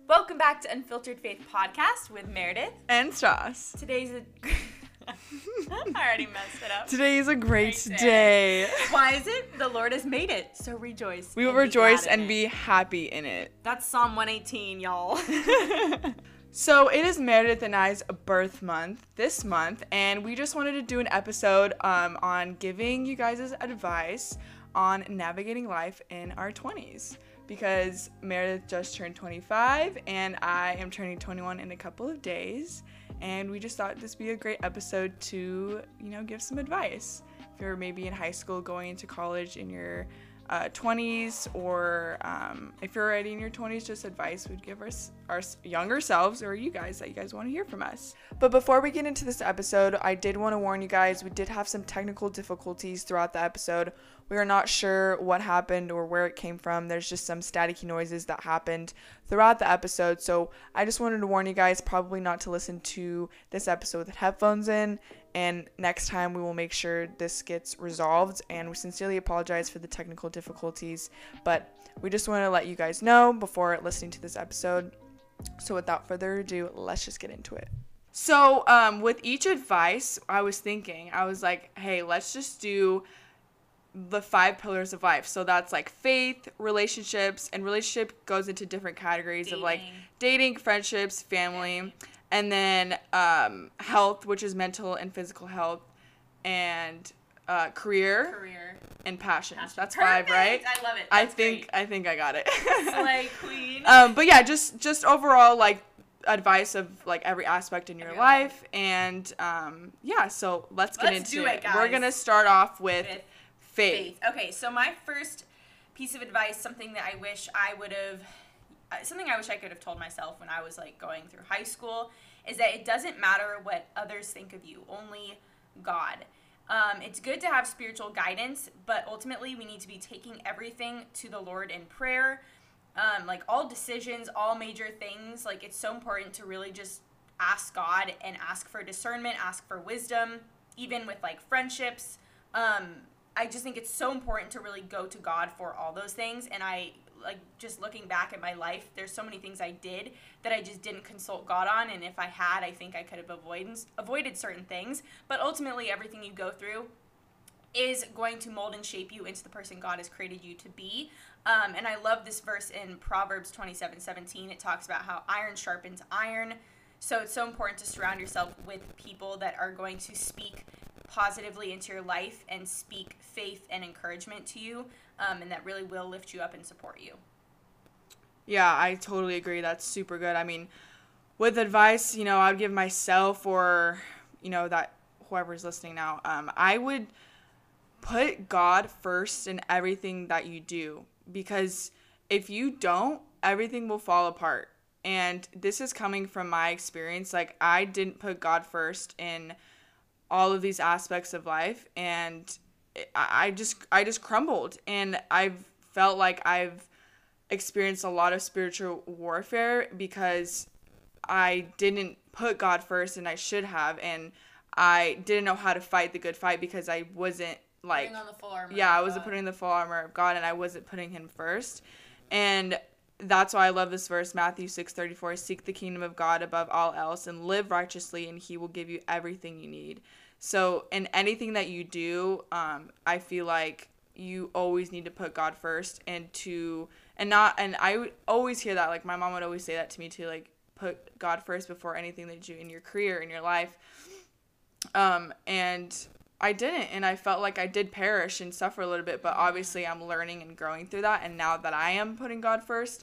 Welcome back to Unfiltered Faith Podcast with Meredith. And Strauss. Today's a... I already messed it up. Today is a great day. Why is it? The Lord has made it, so rejoice. We will rejoice and be happy in it. That's Psalm 118, y'all. So it is Meredith and I's birth month this month, and we just wanted to do an episode on giving you guys advice on navigating life in our 20s. Because Meredith just turned 25 and I am turning 21 in a couple of days, and we just thought this would be a great episode to, give some advice. If you're maybe in high school going into college in your 20s, or if you're already in your 20s, just advice we'd give our younger selves, or you guys, that you guys want to hear from us. But before we get into this episode, I did want to warn you guys, we did have some technical difficulties throughout the episode. We are not sure what happened or where it came from. There's just some staticky noises that happened throughout the episode. So I just wanted to warn you guys probably not to listen to this episode with headphones in. And next time we will make sure this gets resolved. And we sincerely apologize for the technical difficulties. But we just want to let you guys know before listening to this episode. So without further ado, let's just get into it. So with each advice, I was like, hey, let's just do the 5 pillars of life. So that's like faith, relationships, and relationship goes into different categories of like dating, friendships, family, and then health, which is mental and physical health, and career and passions. That's Perfect. 5, right? I love it. I think I got it. Slay queen. But yeah, just overall like advice of like every aspect in your life, and so let's get into it, guys. We're gonna start off with faith. Okay, so my first piece of advice, something I wish I could have told myself when I was like going through high school, is that it doesn't matter what others think of you, only God. It's good to have spiritual guidance, but ultimately we need to be taking everything to the Lord in prayer. Like all decisions, all major things, like it's so important to really just ask God and ask for discernment, ask for wisdom, even with like friendships. I just think it's so important to really go to God for all those things. And I, like, just looking back at my life, there's so many things I did that I just didn't consult God on. And if I had, I think I could have avoided certain things. But ultimately, everything you go through is going to mold and shape you into the person God has created you to be. And I love this verse in Proverbs 27:17. It talks about how iron sharpens iron. So it's so important to surround yourself with people that are going to speak positively into your life and speak faith and encouragement to you, and that really will lift you up and support you. Yeah, I totally agree. That's super good. I mean, with advice, I would give myself, or that whoever's listening now, I would put God first in everything that you do, because if you don't, everything will fall apart. And this is coming from my experience. Like, I didn't put God first in all of these aspects of life, and I just crumbled, and I've felt like I've experienced a lot of spiritual warfare because I didn't put God first, and I should have, and I didn't know how to fight the good fight because I wasn't like putting on the full armor. Yeah, I wasn't putting the full armor of God, and I wasn't putting him first. And that's why I love this verse, Matthew 6:34, seek the kingdom of God above all else and live righteously, and he will give you everything you need. So in anything that you do, I feel like you always need to put God first, and I would always hear that, like my mom would always say that to me too, like put God first before anything that you do in your career, in your life. And I didn't, and I felt like I did perish and suffer a little bit, but obviously I'm learning and growing through that, and now that I am putting God first,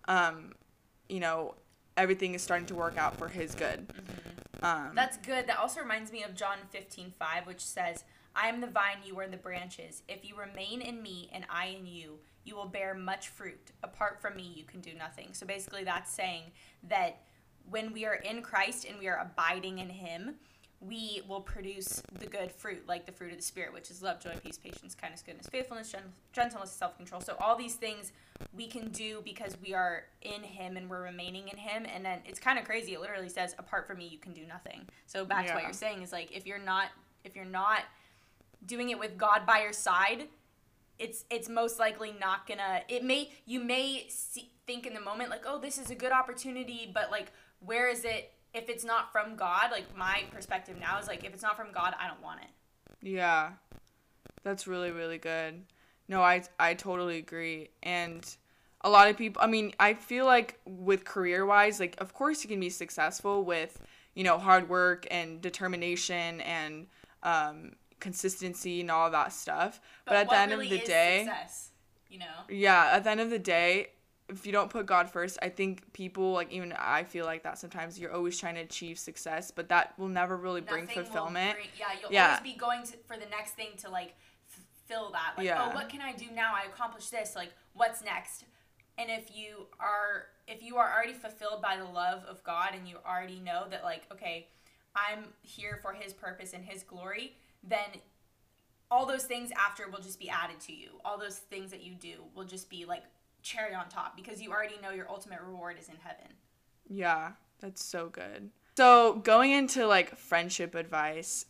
everything is starting to work out for his good. That's good. That also reminds me of John 15:5, which says, I am the vine, you are the branches. If you remain in me and I in you, you will bear much fruit. Apart from me, you can do nothing. So basically that's saying that when we are in Christ and we are abiding in him, we will produce the good fruit, like the fruit of the Spirit, which is love, joy, peace, patience, kindness, goodness, faithfulness, gentleness, self-control. So all these things we can do because we are in him and we're remaining in him. And then it's kind of crazy. It literally says, apart from me, you can do nothing. So back to what you're saying is like, if you're not doing it with God by your side, it's most likely not gonna, you may think in the moment like, oh, this is a good opportunity, but like, where is it if it's not from God? Like, my perspective now is like, if it's not from God, I don't want it. Yeah, that's really, really good. No, I totally agree. And a lot of people, I mean, I feel like with career-wise, like, of course you can be successful with, hard work and determination and consistency and all that stuff. But at the end really of the is day, success, yeah, at the end of the day, if you don't put God first, I think people, like, even I feel like that sometimes you're always trying to achieve success, but that will never really bring fulfillment. You'll always be going for the next thing to, like, fill that. Like, yeah. Oh, what can I do now? I accomplished this. Like, what's next? And if you are already fulfilled by the love of God and you already know that, like, okay, I'm here for his purpose and his glory, then all those things after will just be added to you. All those things that you do will just be, like, cherry on top because you already know your ultimate reward is in heaven. Yeah, that's so good. So going into, like, friendship advice,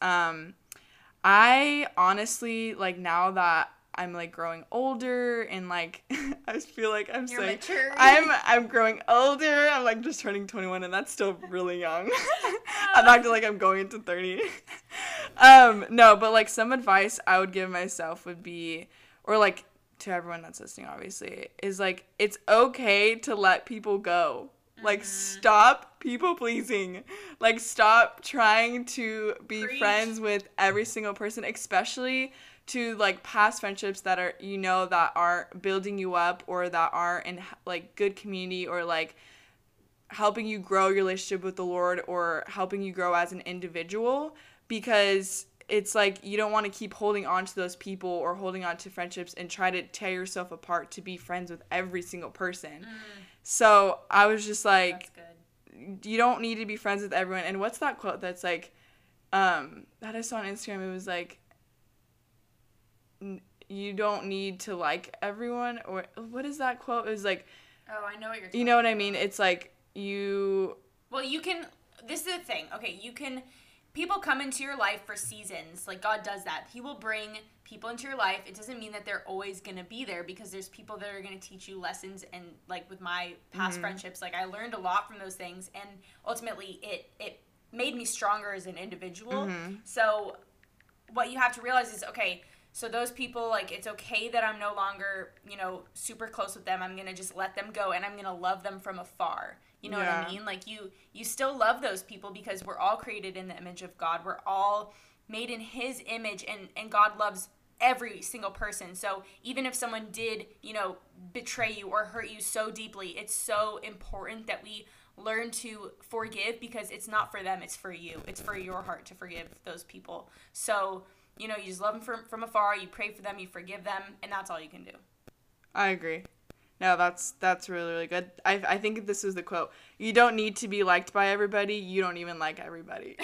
I honestly, like, now that I'm, like, growing older and, like, I feel like I'm You're saying maturing. I'm growing older. I'm, like, just turning 21 and that's still really young. I'm acting like I'm going into 30. No, but, like, some advice I would give myself would be, or, like, to everyone that's listening, obviously, is, like, it's okay to let people go. Like, stop people pleasing. Like, stop trying to be friends with every single person, especially to, like, past friendships that are, that aren't building you up or that aren't in, like, good community or, like, helping you grow your relationship with the Lord or helping you grow as an individual, because it's like you don't want to keep holding on to those people or holding on to friendships and try to tear yourself apart to be friends with every single person. So I was just like, you don't need to be friends with everyone. And what's that quote that's like, that I saw on Instagram? It was like, you don't need to like everyone, or what is that quote? It was like, oh, I know what you're talking you know what I about. mean? It's like well, you can, this is the thing. Okay, people come into your life for seasons. Like, God does that. He will bring people into your life. It doesn't mean that they're always going to be there, because there's people that are going to teach you lessons. And, like, with my past friendships, like, I learned a lot from those things. And ultimately, it made me stronger as an individual. So what you have to realize is, okay, so those people, like, it's okay that I'm no longer, super close with them. I'm going to just let them go, and I'm going to love them from afar. You know what I mean? Like, you still love those people because we're all created in the image of God. We're all made in his image, and God loves every single person. So even if someone did, betray you or hurt you so deeply, it's so important that we learn to forgive, because it's not for them, it's for you. It's for your heart to forgive those people. So, you just love them from afar, you pray for them, you forgive them, and that's all you can do. I agree. No, that's really, really good. I think this was the quote. You don't need to be liked by everybody. You don't even like everybody.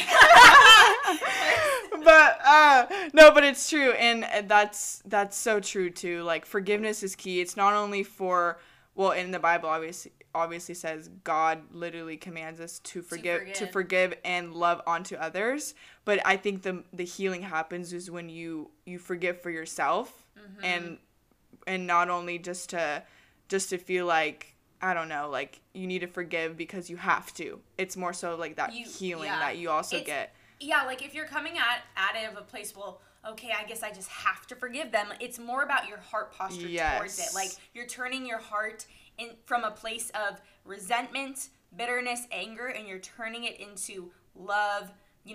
But it's true, and that's so true too. Like, forgiveness is key. It's not only for, well, in the Bible obviously says God literally commands us to forgive and love onto others. But I think the healing happens is when you forgive for yourself, and not only just to feel like, I don't know, like, you need to forgive because you have to. It's more so like that healing that you also get. Yeah, like, if you're coming at it of a place, well, okay, I guess I just have to forgive them. It's more about your heart posture towards it. Like, you're turning your heart in from a place of resentment, bitterness, anger, and you're turning it into love,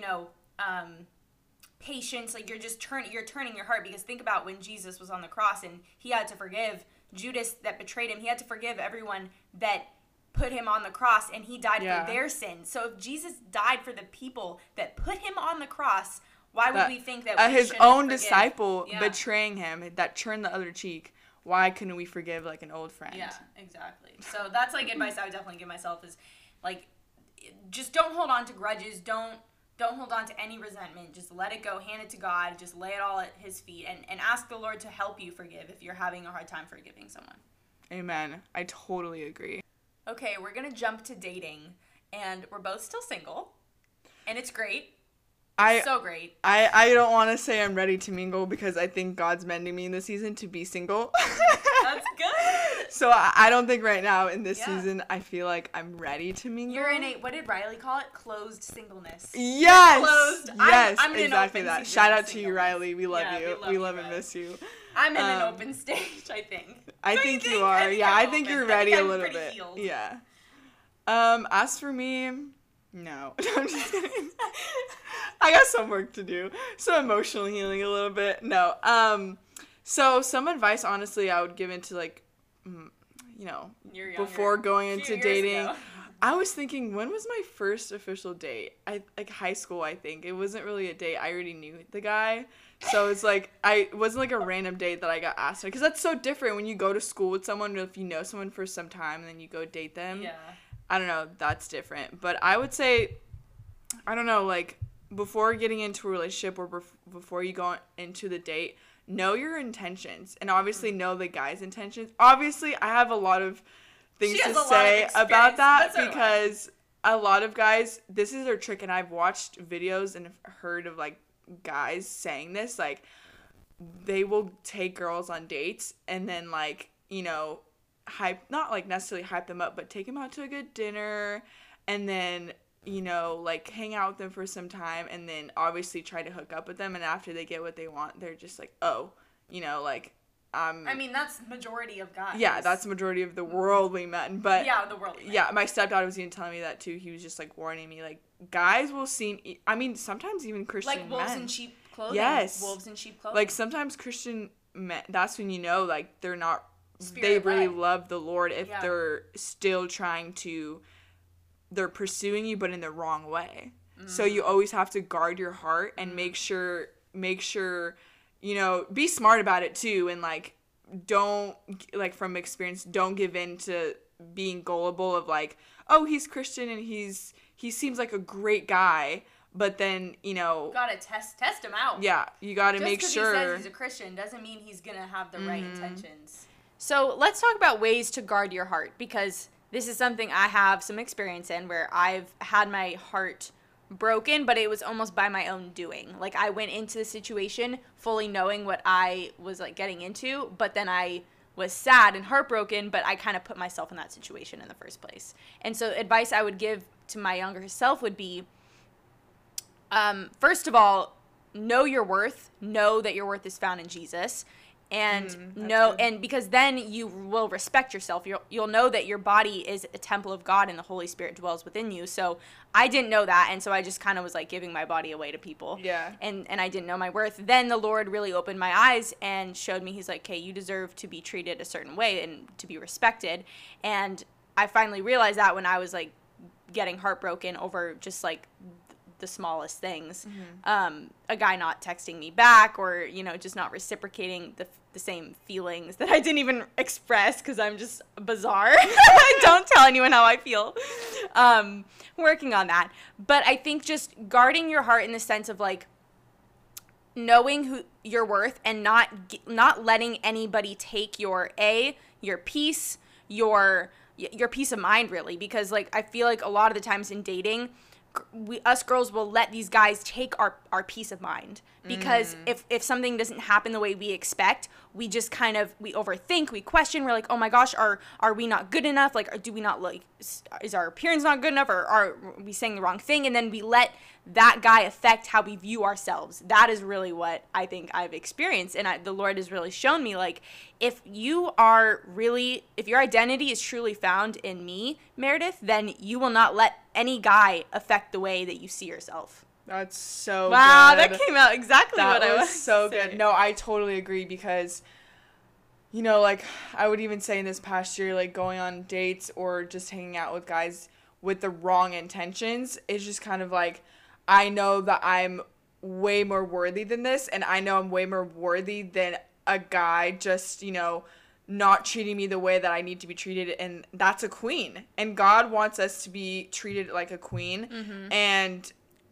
patience. Like, you're turning your heart, because think about when Jesus was on the cross and he had to forgive Judas that betrayed him. He had to forgive everyone that put him on the cross, and he died for their sins. So if Jesus died for the people that put him on the cross, why would we think that we his own disciple betraying him, that turned the other cheek, why couldn't we forgive, like, an old friend? Yeah, exactly. So that's, like, advice I would definitely give myself is, like, just don't hold on to grudges. Don't hold on to any resentment. Just let it go. Hand it to God. Just lay it all at his feet, and ask the Lord to help you forgive if you're having a hard time forgiving someone. Amen. I totally agree. Okay, we're going to jump to dating, and we're both still single, and it's great. So great. I don't want to say I'm ready to mingle because I think God's mending me in this season to be single. That's good. So I don't think right now in this season I feel like I'm ready to mingle. You're in a, what did Riley call it? Closed singleness. Yes. Closed. Yes, I'm in exactly open that. season Shout of out to you, singleness. Riley. We love Yeah, you. we We love and Riley. miss you. I'm in an open stage, I think. I Don't think you you think? are. Yeah, I think I'm you're open. I ready think a I'm little pretty bit. healed. Yeah. As for me, no. I'm just kidding. I got some work to do. Some emotional healing a little bit. No. So some advice, honestly, I would give into like, you know, You're younger. before going A few into years dating. ago. I was thinking, when was my first official date? Like high school, I think. It wasn't really a date. I already knew the guy. So it's like, it wasn't like a random date that I got asked to. Because that's so different when you go to school with someone, if you know someone for some time and then you go date them. Yeah. I don't know, that's different. But I would say, I don't know, like, before getting into a relationship or before you go into the date, know your intentions. And obviously know the guy's intentions. Obviously, I have a lot of things to say about that because a lot of guys, this is their trick. And I've watched videos and heard of, like, guys saying this. Like, they will take girls on dates and then, like, you know, not like necessarily hype them up, but take them out to a good dinner and then, you know, like hang out with them for some time and then obviously try to hook up with them. And after they get what they want, they're just like, oh, you know, like, I mean, that's majority of guys. yeah, that's the majority of the worldly men. But yeah, the worldly men. Yeah, my stepdad was even telling me that too. He was just like warning me, like, guys will seem, I mean, sometimes even Christian like wolves men. in sheep clothing. Yes. Wolves in sheep clothing. Like sometimes Christian men, that's when you know, like, they're not, Spirit they really led. love the Lord if Yeah. they're still they're pursuing you but in the wrong way. So you always have to guard your heart and make sure, you know, be smart about it too, and like don't, like, from experience, don't give in to being gullible of like, oh, he's Christian and he seems like a great guy, but then, you know, gotta test him out. yeah, you gotta Just make 'cause sure. he says he's a Christian doesn't mean he's gonna have the right intentions. So let's talk about ways to guard your heart, because this is something I have some experience in where I've had my heart broken, but it was almost by my own doing. Like, I went into the situation fully knowing what I was like getting into, but then I was sad and heartbroken, but I kind of put myself in that situation in the first place. And so advice I would give to my younger self would be, first of all, know your worth. Know that your worth is found in Jesus. And and because then you will respect yourself. You'll know that your body is a temple of God and the Holy Spirit dwells within you. So I didn't know that, and so I just kind of was like giving my body away to people. Yeah. And I didn't know my worth. Then the Lord really opened my eyes and showed me, he's like, okay, you deserve to be treated a certain way and to be respected. And I finally realized that when I was like getting heartbroken over just like the smallest things, a guy not texting me back, or, you know, just not reciprocating the same feelings that I didn't even express because I'm just bizarre. I don't tell anyone how I feel. Working on that. But I think just guarding your heart in the sense of like knowing who your worth and not letting anybody take your peace, your peace of mind, really, because like I feel like a lot of the times in dating, us girls will let these guys take our peace of mind, because if something doesn't happen the way we expect, we just kind of, we overthink, we question, we're like, oh my gosh, are we not good enough? Like, do we not, like, is our appearance not good enough, or are we saying the wrong thing? And then we let that guy affect how we view ourselves. That is really what I think I've experienced, and the Lord has really shown me, like, if your identity is truly found in me, Meredith, then you will not let any guy affect the way that you see yourself. That's so wow, good. that came out exactly That what I was so saying. good. No, I totally agree, because, you know, like, I would even say in this past year, like, going on dates or just hanging out with guys with the wrong intentions is just kind of like, I know that I'm way more worthy than this, and I know I'm way more worthy than a guy just, you know, not treating me the way that I need to be treated, and that's a queen. And God wants us to be treated like a queen, and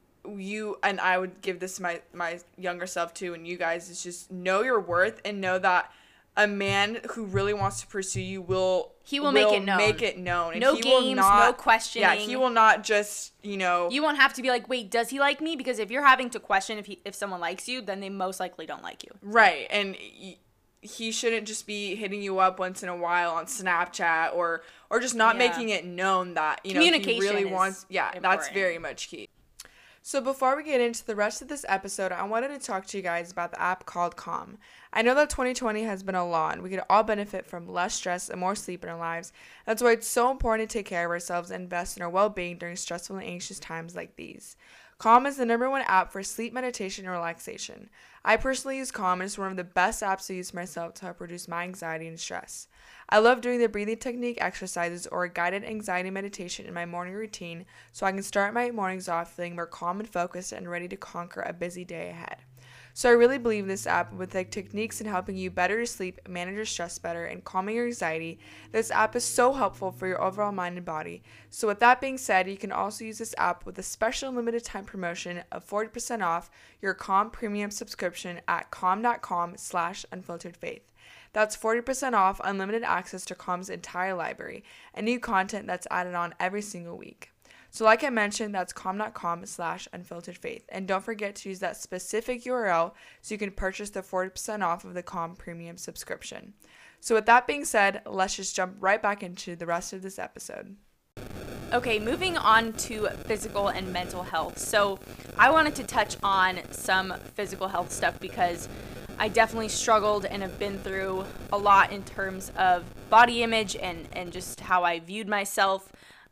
I would give this to my younger self too, and you guys, is just know your worth and know that a man who really wants to pursue you will make it known. Make it known. And no he games, will not, no questioning. Yeah, he will not just, you know. You won't have to be like, wait, does he like me? Because if you're having to question if someone likes you, then they most likely don't like you. Right, and he shouldn't just be hitting you up once in a while on Snapchat or just not making it known that, you know, he really wants. Yeah, important. That's very much key. So before we get into the rest of this episode, I wanted to talk to you guys about the app called Calm. I know that 2020 has been a lot, and we could all benefit from less stress and more sleep in our lives. That's why it's so important to take care of ourselves and invest in our well-being during stressful and anxious times like these. Calm is the #1 app for sleep, meditation, and relaxation. I personally use Calm, and it's one of the best apps to use for myself to help reduce my anxiety and stress. I love doing the breathing technique exercises or a guided anxiety meditation in my morning routine so I can start my mornings off feeling more calm and focused and ready to conquer a busy day ahead. So I really believe this app, with the techniques in helping you better sleep, manage your stress better, and calming your anxiety, this app is so helpful for your overall mind and body. So with that being said, you can also use this app with a special limited time promotion of 40% off your Calm premium subscription at calm.com/unfilteredfaith. That's 40% off unlimited access to Calm's entire library and new content that's added on every single week. So like I mentioned, that's calm.com/unfilteredfaith. And don't forget to use that specific URL so you can purchase the 40% off of the Calm premium subscription. So with that being said, let's just jump right back into the rest of this episode. Okay, moving on to physical and mental health. So I wanted to touch on some physical health stuff because I definitely struggled and have been through a lot in terms of body image and just how I viewed myself.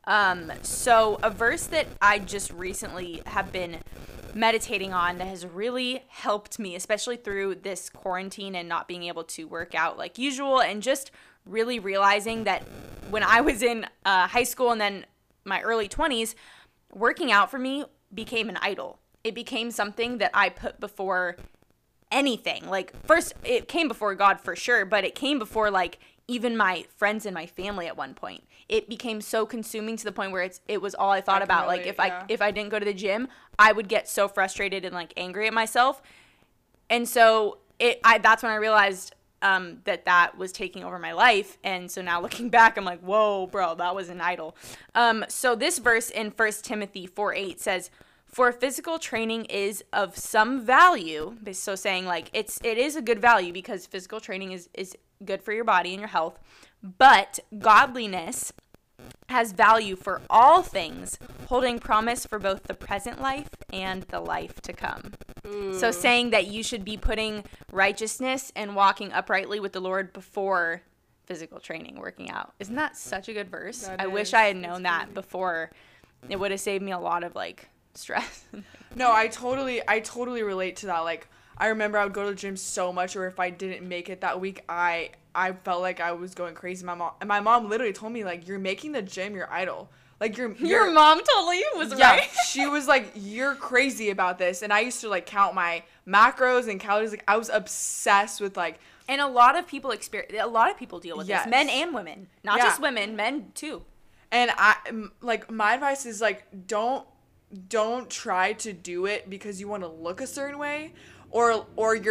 So a verse that I just recently have been meditating on that has really helped me, especially through this quarantine and not being able to work out like usual, and just really realizing that when I was in high school and then my early 20s, working out for me became an idol. It became something that I put before anything. Like, first, it came before God for sure, but it came before, like, even my friends and my family at one point. It became so consuming to the point where it was all I thought about. Like, if I didn't go to the gym, I would get so frustrated and, like, angry at myself. And so that's when I realized that was taking over my life. And so now looking back, I'm like, whoa, bro, that was an idol. So this verse in 1 Timothy 4:8 says, "For physical training is of some value." So saying, like, it is a good value because physical training is good for your body and your health. But godliness has value for all things, holding promise for both the present life and the life to come. Ooh. So saying that you should be putting righteousness and walking uprightly with the Lord before physical training, working out. Isn't that such a good verse? I wish I had known that before. It would have saved me a lot of, like, stress. No, I totally relate to that. Like, I remember I would go to the gym so much, or if I didn't make it that week, I felt like I was going crazy. My mom literally told me, like, you're making the gym your idol. Like, your mom totally was yeah, right. She was like, you're crazy about this. And I used to, like, count my macros and calories. Like, I was obsessed with, like, and a lot of people deal with this, men and women, not just women, men too. And my advice is, like, don't try to do it because you want to look a certain way, or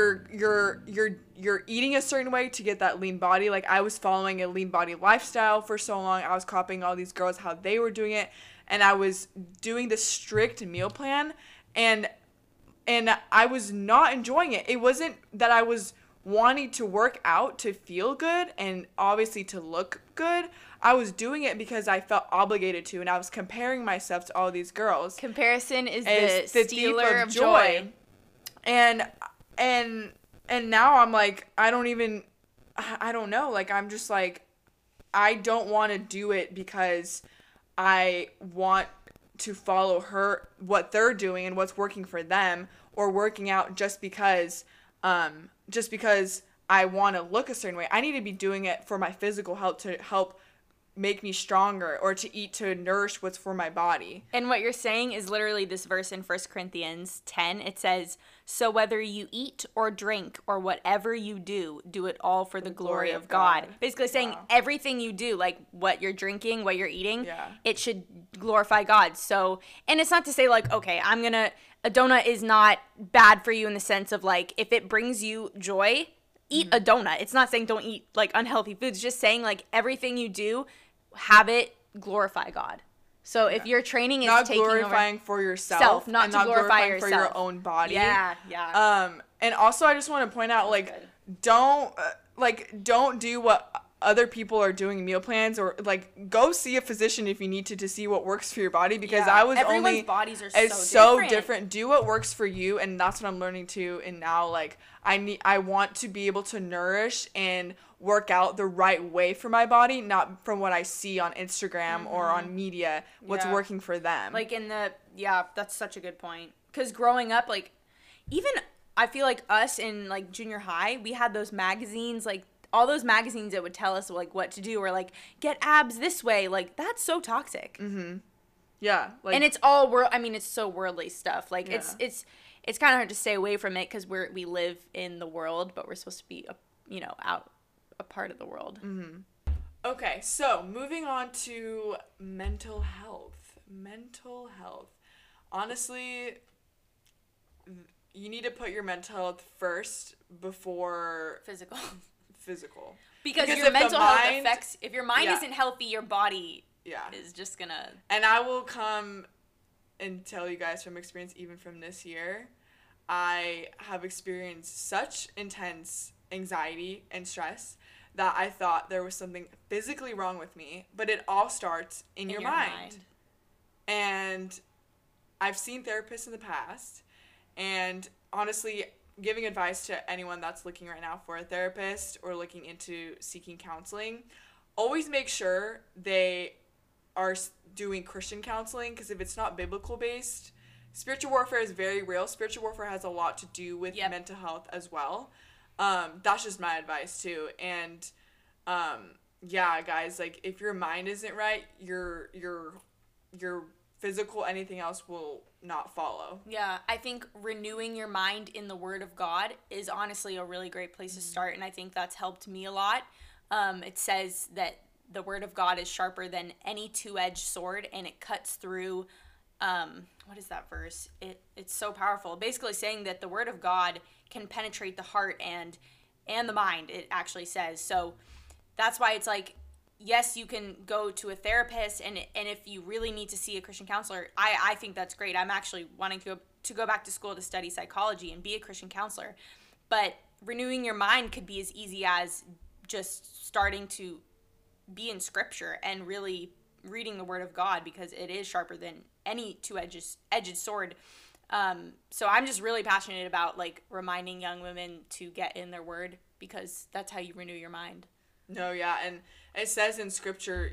you're eating a certain way to get that lean body. Like, I was following a lean body lifestyle for so long. I was copying all these girls, how they were doing it, and I was doing this strict meal plan, and I was not enjoying it. It wasn't that I was wanting to work out to feel good and obviously to look good. I was doing it because I felt obligated to, and I was comparing myself to all these girls. Comparison is the stealer of joy. And now I'm like, I don't know. Like, I'm just like, I don't want to do it because I want to follow what they're doing and what's working for them, or working out just because I want to look a certain way. I need to be doing it for my physical health, to help make me stronger, or to eat to nourish what's for my body. And what you're saying is literally this verse in 1 Corinthians 10. It says, "So whether you eat or drink or whatever you do, do it all for the glory of God." Basically saying everything you do, like what you're drinking, what you're eating, it should glorify God. So, and it's not to say, like, okay, a donut is not bad for you in the sense of, like, if it brings you joy, eat a donut. It's not saying don't eat like unhealthy foods. It's just saying like everything you do, have it glorify God. So if your training is not taking glorifying over for yourself, not and to not glorify glorifying yourself. for your own body. Yeah. And also I just want to point out, like, good. don't do what other people are doing meal plans, or like go see a physician if you need to see what works for your body, because everyone's bodies are so different. Do what works for you, and that's what I'm learning too. And now, like, I want to be able to nourish and work out the right way for my body, not from what I see on Instagram or on media, what's working for them. Like that's such a good point. Because growing up, like, even I feel like us in like junior high, we had those magazines, like all those magazines that would tell us like what to do, or like get abs this way. Like, that's so toxic. Yeah, like, and it's all it's so worldly stuff. Like, it's kind of hard to stay away from it because we live in the world, but we're supposed to be out a part of the world. Okay, so moving on to mental health. Honestly, you need to put your mental health first before Physical. Because your mental health affects, if your mind isn't healthy, your body is just gonna. And I will come and tell you guys from experience, even from this year, I have experienced such intense anxiety and stress that I thought there was something physically wrong with me, but it all starts in your mind. And I've seen therapists in the past, and honestly, giving advice to anyone that's looking right now for a therapist or looking into seeking counseling, always make sure they are doing Christian counseling, because if it's not biblical based, spiritual warfare is very real. Spiritual warfare has a lot to do with mental health as well. That's just my advice too. And guys, like, if your mind isn't right, your physical, anything else will not follow. Yeah, I think renewing your mind in the Word of God is honestly a really great place to start, and I think that's helped me a lot. It says that the Word of God is sharper than any two-edged sword, and it cuts through, what is that verse? It's so powerful. Basically saying that the Word of God can penetrate the heart and the mind, it actually says. So that's why it's like, yes, you can go to a therapist, and if you really need to see a Christian counselor, I think that's great. I'm actually wanting to go back to school to study psychology and be a Christian counselor. But renewing your mind could be as easy as just starting to be in Scripture and really reading the Word of God, because it is sharper than any two-edged sword. So I'm just really passionate about, like, reminding young women to get in their Word, because that's how you renew your mind. No, yeah, and it says in Scripture,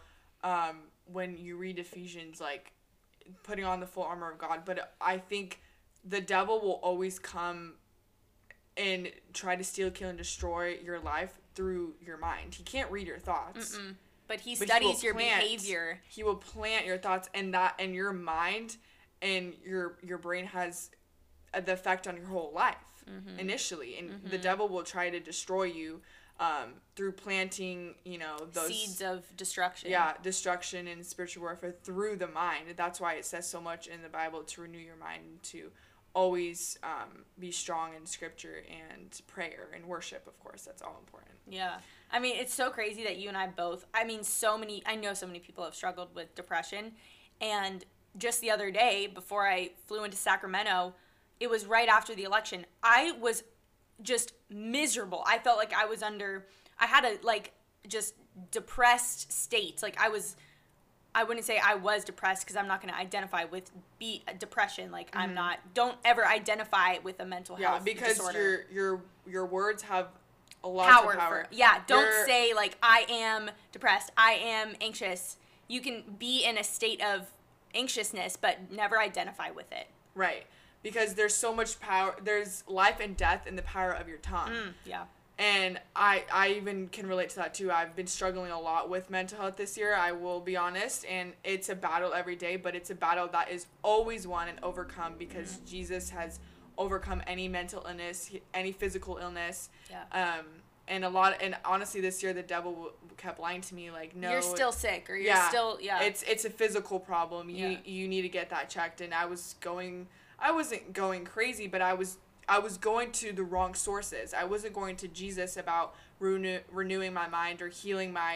when you read Ephesians, like, putting on the full armor of God, but I think the devil will always come and try to steal, kill, and destroy your life through your mind. He can't read your thoughts. But he studies your behavior. He will plant your thoughts, and your mind and your brain has the effect on your whole life initially, and the devil will try to destroy you through planting, those seeds of destruction. Yeah, destruction and spiritual warfare through the mind. That's why it says so much in the Bible to renew your mind, to always be strong in Scripture and prayer and worship, of course. That's all important. Yeah. I mean, it's so crazy that you and I both, I know so many people have struggled with depression, and just the other day, before I flew into Sacramento, it was right after the election. I was just miserable. I felt like I had a, like, just depressed state. Like, I wouldn't say I was depressed, because I'm not going to identify with depression. Like, I'm not, don't ever identify with a mental health disorder. Because your words have a lot of power. Don't say, like, I am depressed, I am anxious. You can be in a state of anxiousness, but never identify with it. Right. Because there's so much power. There's life and death in the power of your tongue. Yeah. And I even can relate to that too. I've been struggling a lot with mental health this year, I will be honest. And it's a battle every day, but it's a battle that is always won and overcome, because Jesus has overcome any mental illness, any physical illness. Yeah. And honestly, this year the devil kept lying to me, like, no, you're still sick, or you're still, it's a physical problem. You need to get that checked. And I wasn't going crazy, but I was I was going to the wrong sources. I wasn't going to Jesus about renewing my mind or healing my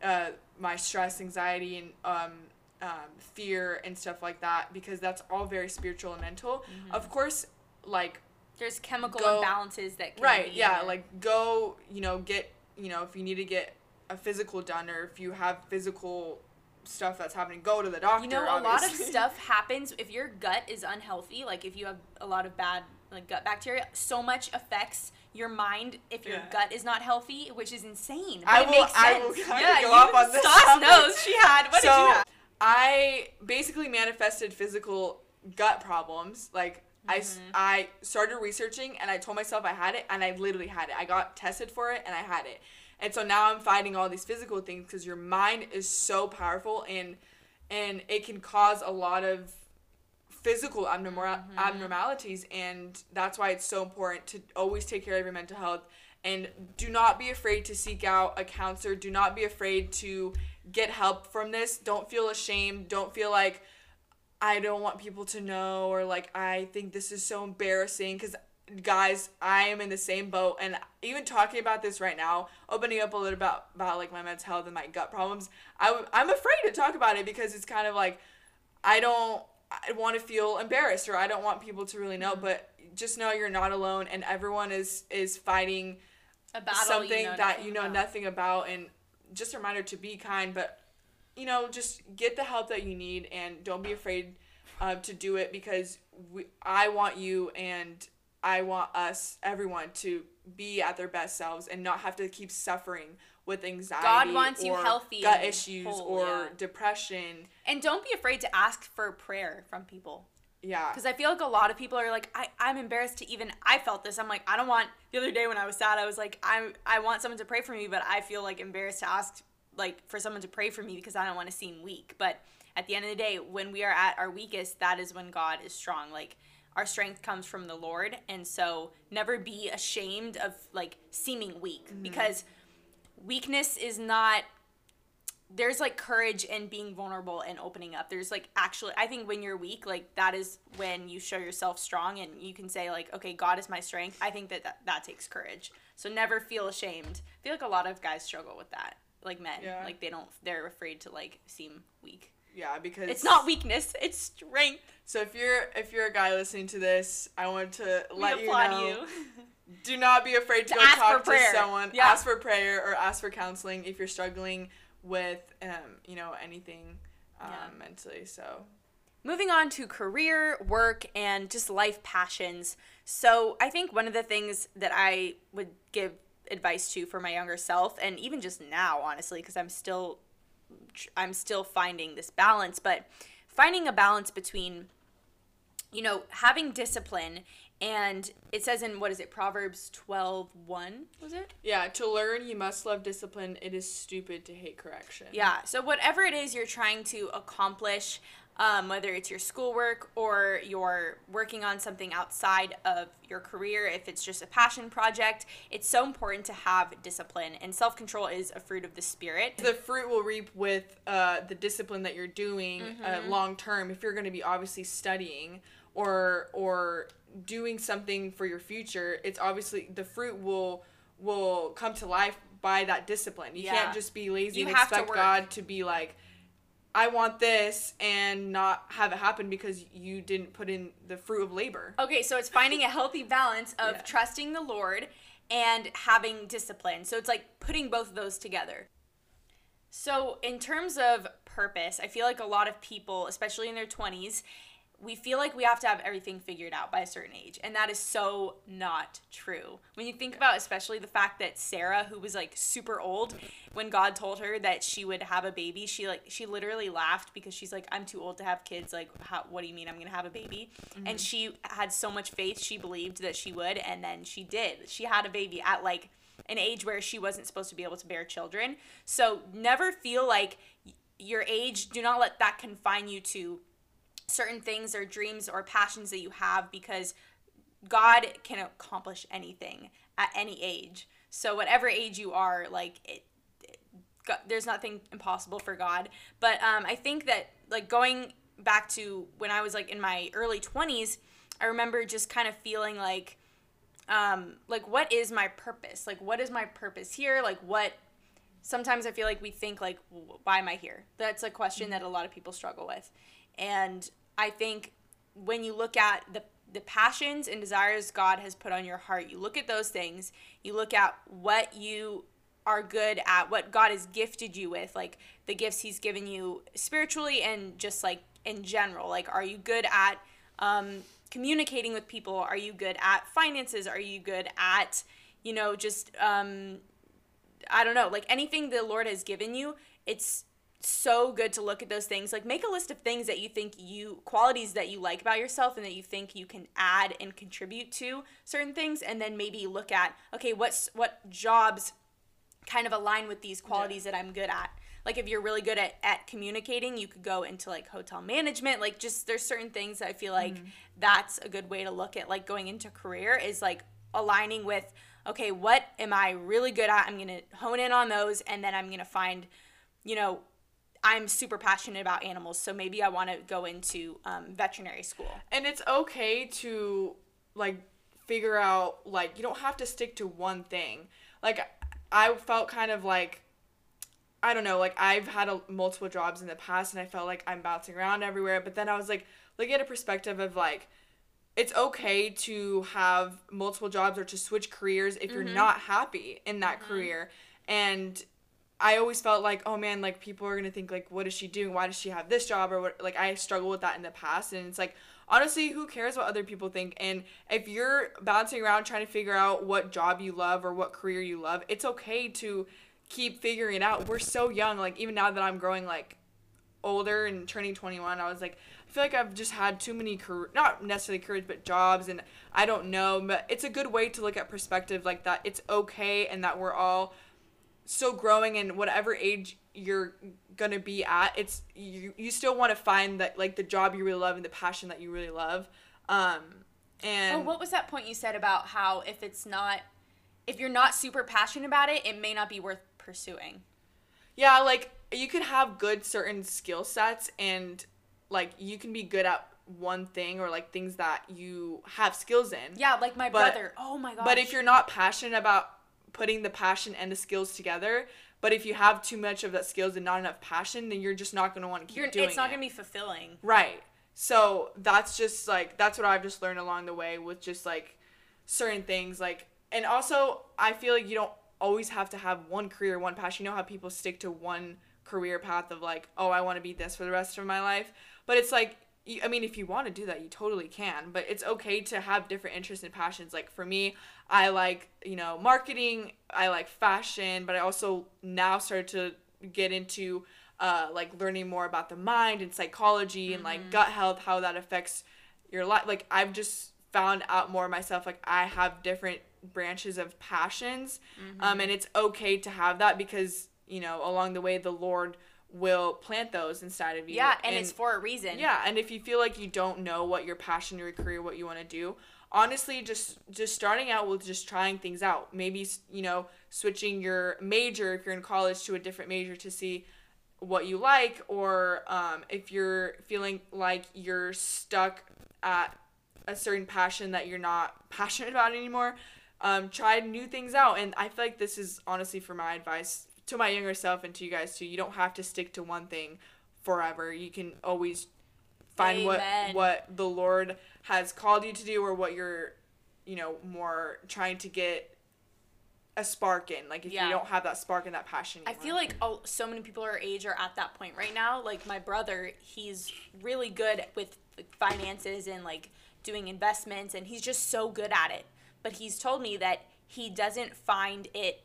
my stress, anxiety, and fear and stuff like that, because that's all very spiritual and mental. Of course, like, there's chemical go, imbalances that can right, be yeah, like, go, get, if you need to get a physical done, or if you have physical stuff that's happening, go to the doctor. A lot of stuff happens if your gut is unhealthy, like if you have a lot of bad like gut bacteria, so much affects your mind if your gut is not healthy, which is insane. But it makes sense. I will kind of go off on this. Stas knows she had. What did you have? I basically manifested physical gut problems. Like, I started researching, and I told myself I had it, and I literally had it. I got tested for it, and I had it. And so now I'm fighting all these physical things, because your mind is so powerful, and it can cause a lot of physical abnormalities, and that's why it's so important to always take care of your mental health. And do not be afraid to seek out a counselor. Do not be afraid to get help from this. Don't feel ashamed. Don't feel like, I don't want people to know, or like, I think this is so embarrassing, because guys, I am in the same boat. And even talking about this right now, opening up a little about like my mental health and my gut problems, I'm afraid to talk about it, because it's kind of like, I want to feel embarrassed, or I don't want people to really know. But just know you're not alone, and everyone is fighting a battle something that you know nothing about. And just a reminder to be kind, but just get the help that you need, and don't be afraid to do it, because I want you, and I want us, everyone, to be at their best selves and not have to keep suffering with anxiety. God wants you healthy, gut issues, whole, or depression. And don't be afraid to ask for prayer from people. Yeah. Because I feel like a lot of people are like, I'm embarrassed to even, I felt this. I'm like, I don't want, the other day when I was sad, I was like, I want someone to pray for me, but I feel like embarrassed to ask, like, for someone to pray for me, because I don't want to seem weak. But at the end of the day, when we are at our weakest, that is when God is strong. Like, our strength comes from the Lord. And so never be ashamed of, like, seeming weak, because weakness is not, there's like courage in being vulnerable and opening up. There's like, actually, I think when you're weak, like, that is when you show yourself strong, and you can say like, okay, God is my strength. I think that takes courage. So never feel ashamed. I feel like a lot of guys struggle with that, like men. Yeah. Like, they're afraid to like seem weak. Yeah, because it's not weakness, it's strength. So if you're a guy listening to this, I want to let you applaud know. you. Do not be afraid to go ask talk for to prayer. someone. Yeah. Ask for prayer, or ask for counseling if you're struggling with anything mentally. So moving on to career, work, and just life passions. So I think one of the things that I would give advice to for my younger self, and even just now, honestly, because I'm still finding this balance, but finding a balance between, having discipline. And it says in, Proverbs 12:1, was it? Yeah, to learn you must love discipline. It is stupid to hate correction. Yeah, so whatever it is you're trying to accomplish, whether it's your schoolwork or you're working on something outside of your career, if it's just a passion project, it's so important to have discipline. And self-control is a fruit of the Spirit. The fruit will reap with the discipline that you're doing long term. If you're going to be obviously studying or doing something for your future, it's obviously the fruit will come to life by that discipline. You can't just be lazy and expect God to be like, I want this, and not have it happen because you didn't put in the fruit of labor. Okay, so it's finding a healthy balance of trusting the Lord and having discipline. So it's like putting both of those together. So in terms of purpose, I feel like a lot of people, especially in their 20s, we feel like we have to have everything figured out by a certain age, and that is so not true. When you think about especially the fact that Sarah, who was like super old, when God told her that she would have a baby, she literally laughed, because she's like, I'm too old to have kids. Like, what do you mean I'm gonna have a baby? And she had so much faith, she believed that she would, and then she did. She had a baby at like an age where she wasn't supposed to be able to bear children. So never feel like your age, do not let that confine you to certain things or dreams or passions that you have, because God can accomplish anything at any age. So whatever age you are, like, there's nothing impossible for God. But I think that, like, going back to when I was like in my early 20s, I remember just kind of feeling like like, what is my purpose? Like, what is my purpose here? Like, what, sometimes I feel like we think, like, why am I here? That's a question that a lot of people struggle with. And I think when you look at the passions and desires God has put on your heart, you look at those things, you look at what you are good at, what God has gifted you with, like the gifts he's given you spiritually and just like in general. Like, are you good at communicating with people? Are you good at finances? Are you good at, you know, just, I don't know, like anything the Lord has given you, it's so good to look at those things. Like, make a list of things that you think qualities that you like about yourself and that you think you can add and contribute to certain things. And then maybe look at, okay, what jobs kind of align with these qualities that I'm good at. Like, if you're really good at communicating, you could go into like hotel management. Like, just there's certain things that I feel like that's a good way to look at, like, going into career is like aligning with, okay, what am I really good at? I'm going to hone in on those. And then I'm going to find, you know, I'm super passionate about animals, so maybe I want to go into veterinary school. And it's okay to, like, figure out, like, you don't have to stick to one thing. Like, I felt kind of like, I don't know, like, I've had multiple jobs in the past, and I felt like I'm bouncing around everywhere, but then I was, like, looking at a perspective of, like, it's okay to have multiple jobs or to switch careers if you're not happy in that career. And I always felt like, oh man, like, people are gonna think, like, what is she doing? Why does she have this job? Or what? Like, I struggled with that in the past, and it's like, honestly, who cares what other people think? And if you're bouncing around trying to figure out what job you love or what career you love, it's okay to keep figuring it out. We're so young. Like, even now that I'm growing, like, older and turning 21, I was like, I feel like I've just had too many not necessarily careers, but jobs, and I don't know. But it's a good way to look at perspective like that. It's okay, and that we're all still growing, and whatever age you're gonna be at, it's you still want to find that, like, the job you really love and the passion that you really love. And what was that point you said about how if you're not super passionate about it, it may not be worth pursuing? Yeah, like, you could have good certain skill sets, and, like, you can be good at one thing, or, like, things that you have skills in. Yeah, like my brother. Oh my gosh. But if you're not passionate about putting the passion and the skills together, but if you have too much of that skills and not enough passion, then you're just not going to want to keep doing it. It's not going to be fulfilling. Right. So that's just, like, that's what I've just learned along the way with just, like, certain things. Like, and also, I feel like you don't always have to have one career, one passion. You know how people stick to one career path of, like, oh, I want to be this for the rest of my life. But it's like, I mean, if you want to do that, you totally can. But it's okay to have different interests and passions. Like, for me, I like, you know, marketing. I like fashion. But I also now started to get into, like, learning more about the mind and psychology and, like, gut health, how that affects your life. Like, I've just found out more myself. Like, I have different branches of passions. And it's okay to have that because, you know, along the way, the Lord will plant those inside of you. Yeah, and it's for a reason. Yeah, and if you feel like you don't know what your passion, your career, what you want to do, honestly, just starting out with just trying things out. Maybe, you know, switching your major if you're in college to a different major to see what you like, or if you're feeling like you're stuck at a certain passion that you're not passionate about anymore, try new things out. And I feel like this is honestly for my advice to my younger self and to you guys too. You don't have to stick to one thing forever. You can always find what the Lord has called you to do, or what you're, you know, more trying to get a spark in. Like, if you don't have that spark and that passion anymore. I feel like so many people our age are at that point right now. Like, my brother, he's really good with finances and, like, doing investments, and he's just so good at it. But he's told me that he doesn't find it,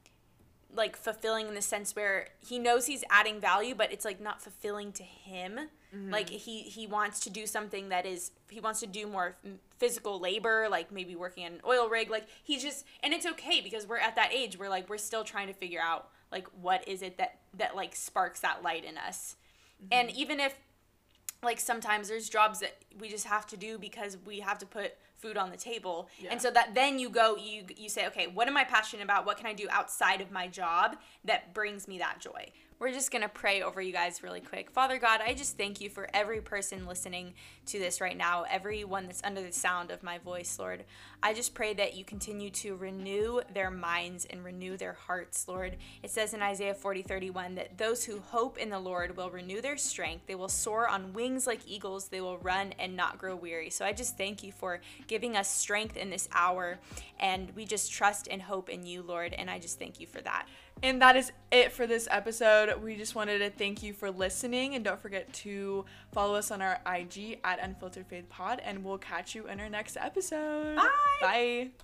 like, fulfilling in the sense where he knows he's adding value, but it's, like, not fulfilling to him. Like, he wants to do something that is, he wants to do more physical labor, like maybe working in an oil rig. Like, he just, and it's okay because we're at that age where, like, we're still trying to figure out, like, what is it that like sparks that light in us. And even if, like, sometimes there's jobs that we just have to do because we have to put food on the table. And so that then you go, you say, okay, what am I passionate about? What can I do outside of my job that brings me that joy? We're just going to pray over you guys really quick. Father God, I just thank you for every person listening to this right now, everyone that's under the sound of my voice, Lord. I just pray that you continue to renew their minds and renew their hearts, Lord. It says in Isaiah 40:31 that those who hope in the Lord will renew their strength. They will soar on wings like eagles. They will run and not grow weary. So I just thank you for giving us strength in this hour, and we just trust and hope in you, Lord, and I just thank you for that. And that is it for this episode. We just wanted to thank you for listening, and don't forget to follow us on our IG at Unfiltered Faith Pod, and we'll catch you in our next episode. Bye. Bye.